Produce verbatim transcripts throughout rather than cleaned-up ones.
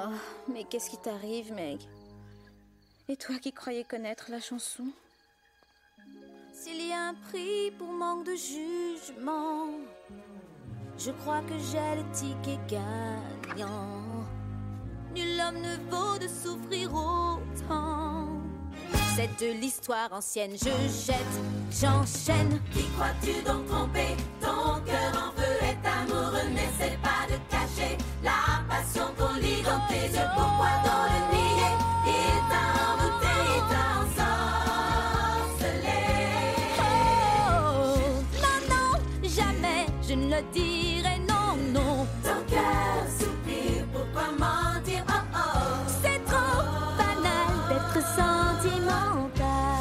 Oh, mais qu'est-ce qui t'arrive, Meg? Et toi qui croyais connaître la chanson? S'il y a un prix pour manque de jugement, je crois que j'ai le ticket gagnant. Nul homme ne vaut de souffrir autant. C'est de l'histoire ancienne, je jette, j'enchaîne. Qui crois-tu donc tromper? Ton cœur en feu est amoureux, n'essaie pas de cacher la passion qu'on lit dans tes yeux. Pourquoi dans le nier? Il t'a envoûté, il t'a ensorcelé. Oh, non, non, jamais je ne le dirai, non, non. Ton cœur soupire, pourquoi mentir? Oh, oh, c'est trop banal d'être sentimental.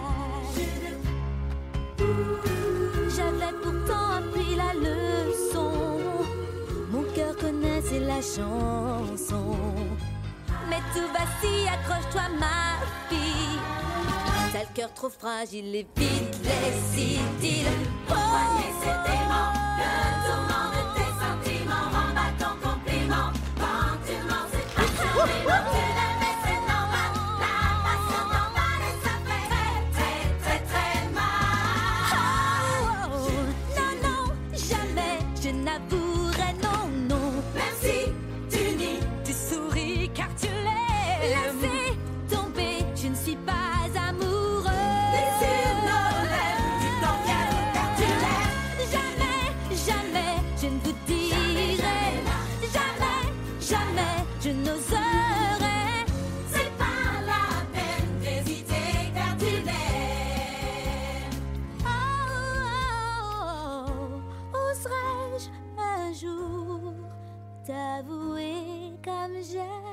J'avais pourtant appris la leçon. Mon cœur connaissait la chanson. Mais tout va si, accroche-toi ma fille. T'as le cœur trop fragile et vite les idylles. Poigner cet aimant, le tourment de tes sentiments. Remballe ton compliment. Quand tu mens, c'est pas ça, mais non, tu l'aimes et c'est normal. La passion t'emballe et ça fait très, très, très, très mal. Oh, non, non, jamais je n'avouerai non, non. Même si tu nies, tu souris car tu l'aimes. Laissez tomber, je ne suis pas amoureux. Désir ne lève, tu t'engages car tu l'aimes. Jamais, jamais, je ne vous dirai. Jamais, jamais, je n'oserai. C'est pas la peine d'hésiter car tu l'aimes. Oh, oh, oh, oserais-je un jour t'avouer comme j'aime?